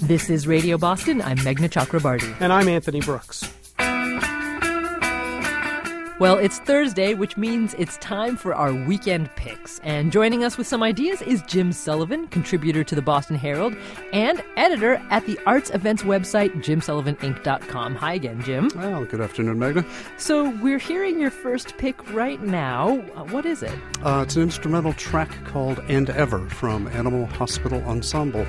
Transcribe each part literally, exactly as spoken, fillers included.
This is Radio Boston. I'm Meghna Chakrabarty. And I'm Anthony Brooks. Well, it's Thursday, which means it's time for our weekend picks. And joining us with some ideas is Jim Sullivan, contributor to the Boston Herald and editor at the arts events website, jim sullivan inc dot com. Hi again, Jim. Well, good afternoon, Meghna. So we're hearing your first pick right now. Uh, what is it? Uh, it's an instrumental track called And Ever from Animal Hospital Ensemble.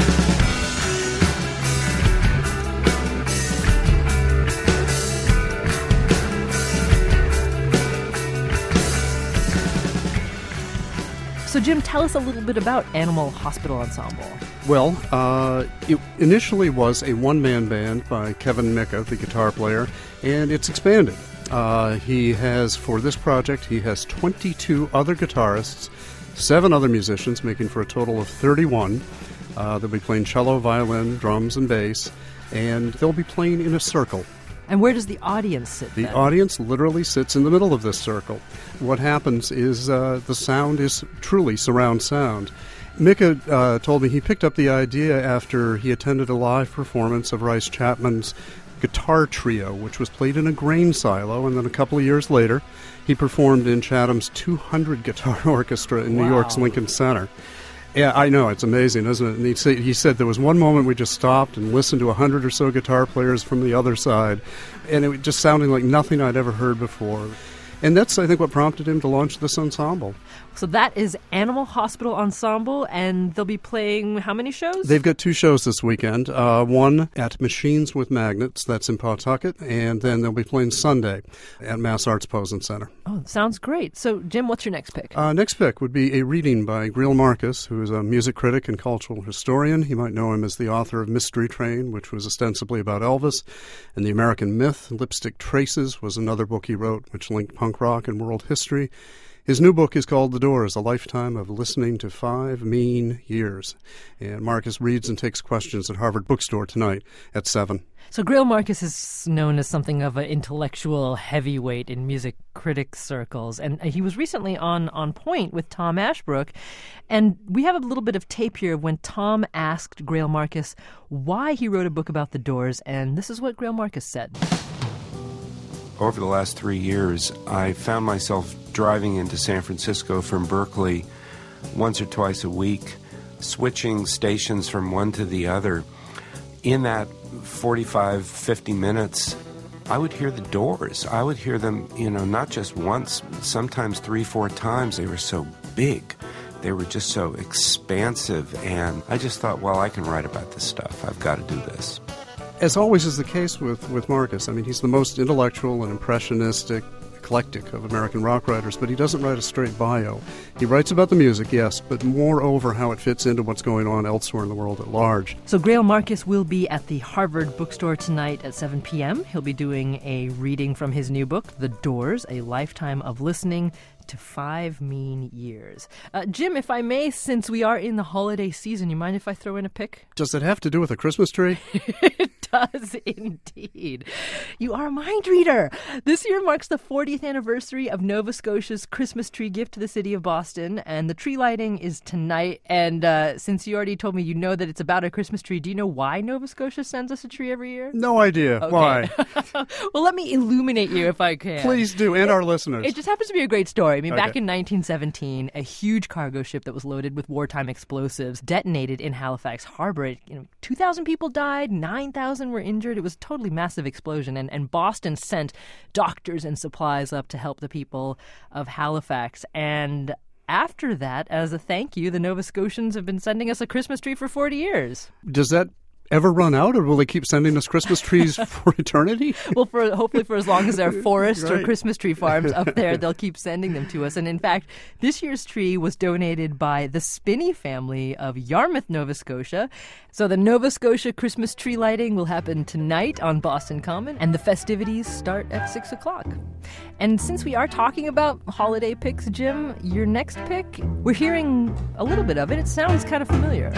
So, Jim, tell us a little bit about Animal Hospital Ensemble. Well, uh, it initially was a one-man band by Kevin Micka, the guitar player, and it's expanded. Uh, he has, for this project, he has twenty-two other guitarists, seven other musicians, making for a total of thirty-one. Uh, they'll be playing cello, violin, drums, and bass, and they'll be playing in a circle. And where does the audience sit The then? audience literally sits in the middle of this circle. What happens is uh, the sound is truly surround sound. Micka uh, told me he picked up the idea after he attended a live performance of Rice Chapman's Guitar Trio, which was played in a grain silo, and then a couple of years later, he performed in Chatham's two hundred Guitar Orchestra in Wow. New York's Lincoln Center. Yeah, I know, it's amazing, isn't it? And he said, he said there was one moment we just stopped and listened to a hundred or so guitar players from the other side, and it was just sounding like nothing I'd ever heard before. And that's, I think, what prompted him to launch this ensemble. So that is Animal Hospital Ensemble, and they'll be playing how many shows? They've got two shows this weekend. Uh, one at Machines with Magnets, that's in Pawtucket, and then they'll be playing Sunday at Mass Arts Posen Center. Oh, sounds great. So, Jim, what's your next pick? Uh, next pick would be a reading by Greil Marcus, who is a music critic and cultural historian. You might know him as the author of Mystery Train, which was ostensibly about Elvis, and The American Myth. Lipstick Traces was another book he wrote, which linked punk rock and world history. His new book is called The Doors, A Lifetime of Listening to Five Mean Years. And Marcus reads and takes questions at Harvard Bookstore tonight at seven. So Greil Marcus is known as something of an intellectual heavyweight in music critic circles, and he was recently on On Point with Tom Ashbrook, and we have a little bit of tape here of when Tom asked Greil Marcus why he wrote a book about the Doors, and this is what Greil Marcus said. Over the last three years, I found myself driving into San Francisco from Berkeley once or twice a week, switching stations from one to the other. In that forty-five, fifty minutes, I would hear the Doors. I would hear them, you know, not just once, sometimes three, four times. They were so big. They were just so expansive. And I just thought, well, I can write about this stuff. I've got to do this. As always is the case with, with Marcus, I mean, he's the most intellectual and impressionistic, eclectic of American rock writers, but he doesn't write a straight bio. He writes about the music, yes, but moreover how it fits into what's going on elsewhere in the world at large. So Greil Marcus will be at the Harvard Bookstore tonight at seven p.m. He'll be doing a reading from his new book, The Doors, A Lifetime of Listening to Five Mean Years. Uh, Jim, if I may, since we are in the holiday season, you mind if I throw in a pick? Does it have to do with a Christmas tree? It does indeed. You are a mind reader. This year marks the fortieth anniversary of Nova Scotia's Christmas tree gift to the city of Boston, and the tree lighting is tonight. And uh, since you already told me you know that it's about a Christmas tree, do you know why Nova Scotia sends us a tree every year? No idea. Okay. Why? Well, let me illuminate you if I can. Please do, and our listeners. It just happens to be a great story. I mean, Okay. back in nineteen seventeen, a huge cargo ship that was loaded with wartime explosives detonated in Halifax Harbor. It, you know, two thousand people died, nine thousand were injured. It was a totally massive explosion, and, and Boston sent doctors and supplies up to help the people of Halifax. And after that, as a thank you, the Nova Scotians have been sending us a Christmas tree for forty years. Does that ever run out, or will they keep sending us Christmas trees for eternity? Well, for hopefully for as long as there are forests Right. or Christmas tree farms up there, they'll keep sending them to us. And in fact, this year's tree was donated by the Spinney family of Yarmouth, Nova Scotia. So the Nova Scotia Christmas tree lighting will happen tonight on Boston Common, and the festivities start at six o'clock. And since we are talking about holiday picks, Jim, your next pick, we're hearing a little bit of it. It sounds kind of familiar.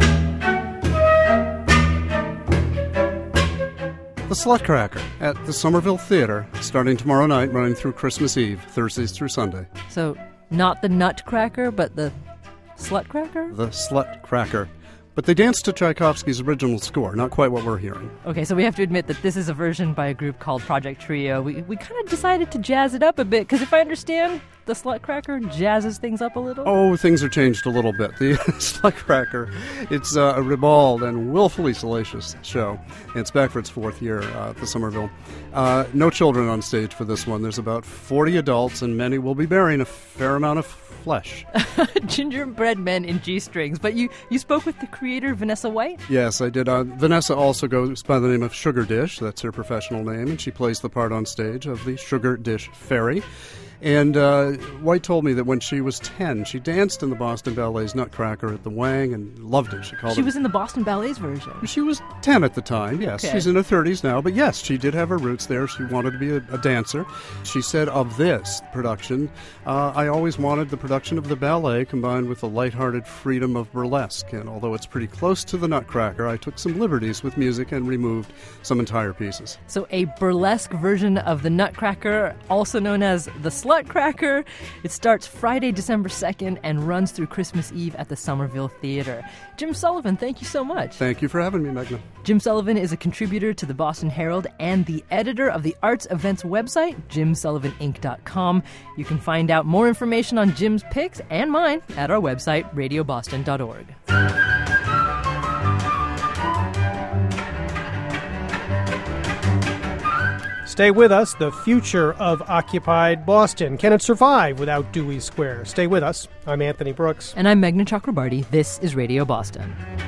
The Slutcracker at the Somerville Theatre, starting tomorrow night, running through Christmas Eve, Thursdays through Sunday. So not the Nutcracker, but the Slutcracker? The Slutcracker. But they danced to Tchaikovsky's original score, not quite what we're hearing. Okay, so we have to admit that this is a version by a group called Project Trio. We we kind of decided to jazz it up a bit, because if I understand, the Slutcracker jazzes things up a little? Oh, things are changed a little bit. The Slutcracker, it's uh, a ribald and willfully salacious show. And it's back for its fourth year uh, at the Somerville. Uh, no children on stage for this one. There's about forty adults, and many will be bearing a fair amount of flesh. Gingerbread men in G-strings. But you, you spoke with the creator, Vanessa White? Yes, I did. Uh, Vanessa also goes by the name of Sugar Dish. That's her professional name, and she plays the part on stage of the Sugar Dish Fairy. And uh, White told me that when she was ten, she danced in the Boston Ballet's Nutcracker at the Wang and loved it. She called She it... was in the Boston Ballet's version. She was ten at the time, yes. Okay. She's in her thirties now, but yes, she did have her roots there. She wanted to be a, a dancer. She said of this production, uh, I always wanted the production of the ballet combined with the lighthearted freedom of burlesque. And although it's pretty close to the Nutcracker, I took some liberties with music and removed some entire pieces. So a burlesque version of the Nutcracker, also known as the Slutcracker. It starts Friday, December second and runs through Christmas Eve at the Somerville Theater. Jim Sullivan, thank you so much. Thank you for having me, Meghna. Jim Sullivan is a contributor to the Boston Herald and the editor of the arts events website, jim sullivan inc dot com. You can find out more information on Jim's picks and mine at our website, radio boston dot org. Stay with us. The future of occupied Boston. Can it survive without Dewey Square? Stay with us. I'm Anthony Brooks. And I'm Meghna Chakrabarty. This is Radio Boston.